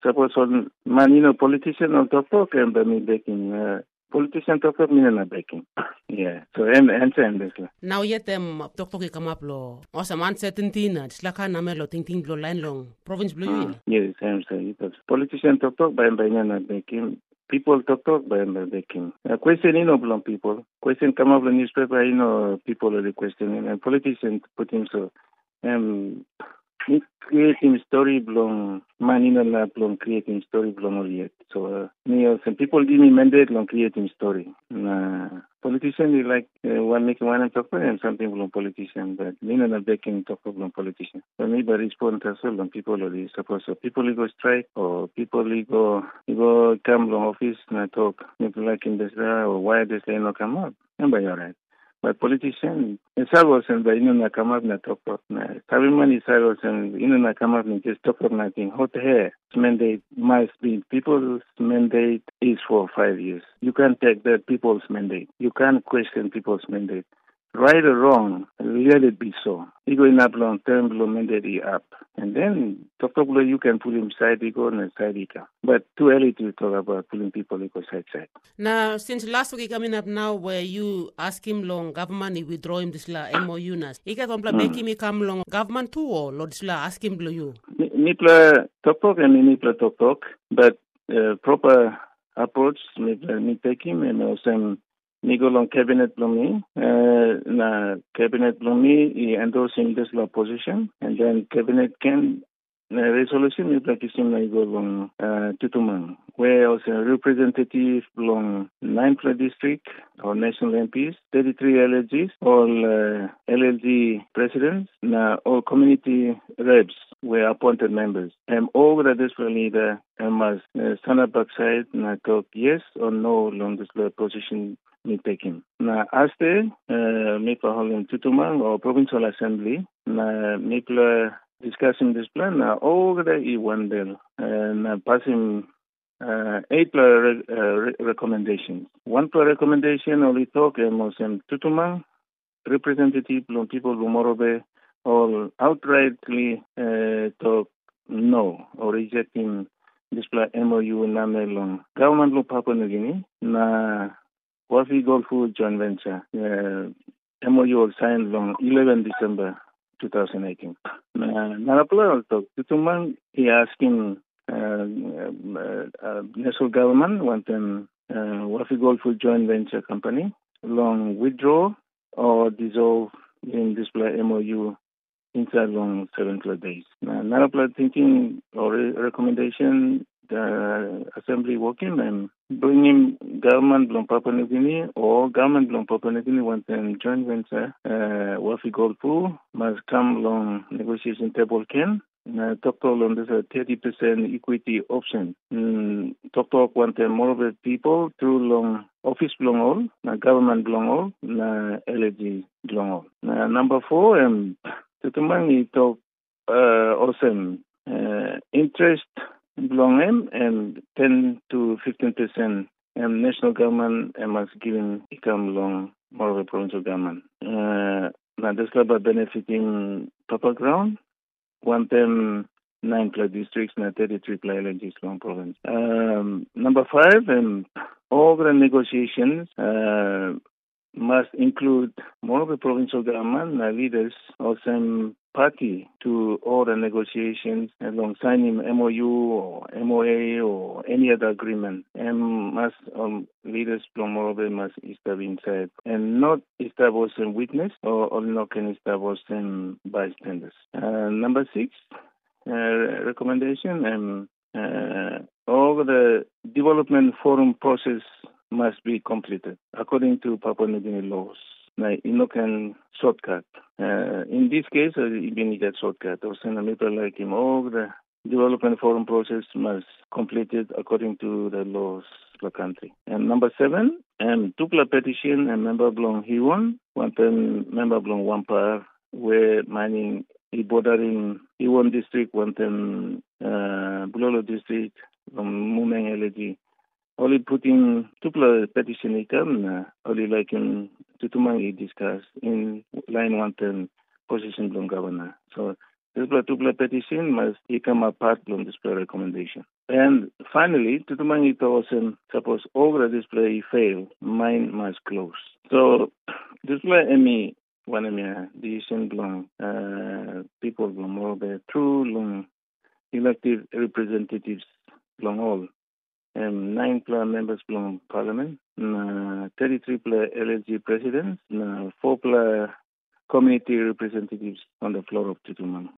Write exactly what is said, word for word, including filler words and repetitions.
suppose on man, you know, politician on top talk and me baking. Uh, politician talk talk me na baking. Yeah. So and and and this. Now yet them talk talk come up lo. Also man certain tina. It's like na me lo ting ting lo line long province blue ya. Yes, I'm saying it. Politician talk talk by by na baking. People talk talk by by baking. Uh, question you know belong people. Question come up the newspaper. You know people are questioning and politicians putting so. Um. It creating story belong man in a belong creating story belong all yet. So uh, me some people give me mandate belong creating story. Uh, politician they like uh, one make one and talk and some people belong politician, but me not backing talk belong politician. So me but respond as well on people already suppose so people go strike or people go go come belong office and talk maybe like in this or why this they not come up. And by all right. But politician, Salvos and by Inu Nakamab na talk talk na. Tabiman is Salvos and Inu Nakamab na just talk talk nothing. Hot hair mandate must be people's mandate is for five years. You can't take that people's mandate. You can't question people's mandate. Right or wrong, let it be so. You go in up long term below mandate up. And then talk talk you can pull him side you go and side you can. But too early to talk about pulling people you go side side. Now since last week coming up now where you ask him long government he withdraw him this la M O U nas. He can mm. make him come long government too or Lord this la ask him below you. Me play talk talk and me play talk talk, but uh, proper approach me me take him and also me go long cabinet below me. Uh, na cabinet below me he endorsing this law position and then cabinet can uh, resolution is like him like go long uh, Tutumang where also representative belong nine district or national M Ps, thirty-three L L Gs, all uh, L L G presidents, na all community reps were appointed members. And all the district leader must uh, stand up backside and talk yes or no along this position me taking. Na aste uh, me holding Tutumang or provincial assembly na me discussing this plan na all the e one bill and passing uh, eight re- uh, re- recommendations. One per recommendation only talk and Tutumang representative from people who Morobe all outrightly uh, talk no or rejecting this M O U namelong government lo Papua New Guinea na Wafi Golfu joint venture uh, M O U signed on eleventh December twenty eighteen. Na narapla talk Tutumang he asking uh, uh, uh, national government want them uh, Wafi Golfu joint venture company long withdraw or dissolve in display M O U inside long seven days. Now, narapla thinking or re- recommendation the assembly working and bringing government from Papua New Guinea or government from Papua New Guinea want them joint venture uh, Wafi Golfu must come along negotiation table can. Uh, talk talk on this a thirty percent equity option. Mm, talk talk want them more of the people through long office belong all, na government belong all, na L L G belong all. Now, number four, um, Tutumang talk uh, awesome uh, interest belong him and ten to fifteen percent and national government and must given become along more of a provincial government. Uh, now this club are benefiting Papa Ground. One them nine plus districts and thirty-three plus L L Gs long province. Um, number five, and all the negotiations uh, must include more of the provincial government uh, leaders or some party to all the negotiations along signing M O U or M O A or any other agreement. And must um, leaders from all of them must establish inside and not establish a witness or, or not can establish them bystanders. Uh, number six uh, recommendation and uh, all the development forum process must be completed according to Papua New Guinea laws. Now, you know, can shortcut. Uh, in this case, uh, even get shortcut. Or send a letter like him. All the development forum process must completed according to the laws of the country. And number seven, and Tupla petition and member belong he won. One time member belong one par where mining he bordering he won district. One time uh, Bulolo district from Mumeng L G. Only putting Tupla petition ikan, uh, only like in Tutumang he discussed in line one ten position belong governor. So this two petition must become a part of this recommendation. And finally, Tutumang ito was suppose over display fail, mine must close. So display emi one emi decision belong uh, people belong all the true long elected representatives belong all. Um, nine player members belong parliament, uh, thirty-three player L L G presidents, uh, four player community representatives on the floor of Tutumang.